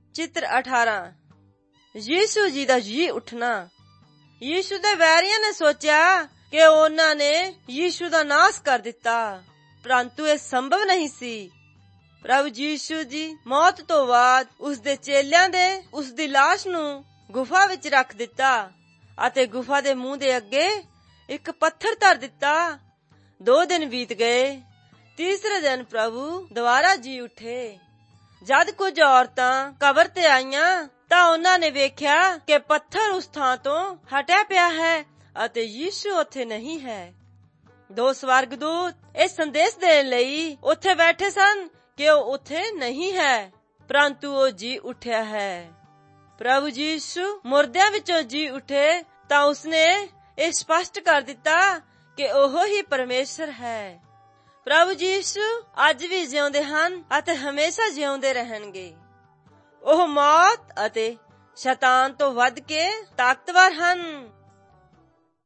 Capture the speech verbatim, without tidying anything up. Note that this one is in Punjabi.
ਚਿੱਤਰ ਅਠਾਰਾਂ। ਯੀਸ਼ੂ ਜੀ ਦਾ ਜੀ ਉੱਠਣਾ। ਯੀਸ਼ੂ ਦੇ ਵੈਰੀਆਂ ਨੇ ਸੋਚਿਆ ਕਿ ਉਹਨਾਂ ਨੇ ਯੀਸ਼ੂ ਦਾ ਨਾਸ਼ ਕਰ ਦਿੱਤਾ, ਪਰੰਤੂ ਇਹ ਸੰਭਵ ਨਹੀਂ ਸੀ। ਪ੍ਰਭੂ ਯੀਸ਼ੂ ਜੀ ਮੌਤ ਤੋਂ ਬਾਅਦ ਉਸਦੇ ਚੇਲਿਆਂ ਦੇ ਉਸਦੀ ਲਾਸ਼ ਨੂੰ ਗੁਫਾ ਵਿੱਚ ਰੱਖ ਦਿੱਤਾ ਅਤੇ ਗੁਫਾ ਦੇ ਮੂੰਹ ਦੇ ਅੱਗੇ ਇੱਕ ਪੱਥਰ ਧਰ ਦਿੱਤਾ। ਦੋ ਦਿਨ ਬੀਤ ਗਏ। ਤੀਸਰੇ ਦਿਨ ਪ੍ਰਭੂ ਦੁਬਾਰਾ ਜੀ ਉੱਠੇ। ਜਦ ਕੁਝ ਔਰਤਾਂ ਕਬਰ ਤੇ ਆਈਆਂ ਤਾਂ ਉਹਨਾਂ ਨੇ ਵੇਖਿਆ ਕਿ ਪੱਥਰ ਉਸ ਥਾਂ ਤੋਂ ਹਟਿਆ ਪਿਆ ਹੈ ਅਤੇ ਯੀਸ਼ੂ ਉੱਥੇ ਨਹੀਂ ਹੈ। ਦੋ ਸਵਰਗਦੂਤ ਇਹ ਸੰਦੇਸ਼ ਦੇਣ ਲਈ ਉੱਥੇ ਬੈਠੇ ਸਨ ਕਿ ਉਹ ਉੱਥੇ ਨਹੀਂ ਹੈ, ਪਰੰਤੂ ਉਹ ਜੀ ਉੱਠਿਆ ਹੈ। ਪ੍ਰਭੂ ਯੀਸ਼ੂ ਮੁਰਦਿਆਂ ਵਿੱਚੋਂ ਜੀ ਉੱਠੇ ਤਾਂ ਉਸਨੇ ਇਹ ਸਪਸ਼ਟ ਕਰ ਦਿੱਤਾ ਕਿ ਉਹ ਹੀ ਪਰਮੇਸ਼ਰ ਹੈ। ਪ੍ਰਭੂ ਯੀਸ਼ੂ ਅੱਜ ਵੀ ਜਿਉਂਦੇ ਹਨ ਅਤੇ ਹਮੇਸ਼ਾ ਜਿਉਂਦੇ ਰਹਿਣਗੇ। ਉਹ ਮੌਤ ਅਤੇ ਸ਼ੈਤਾਨ ਤੋਂ ਵੱਧ ਕੇ ਤਾਕਤਵਰ ਹਨ।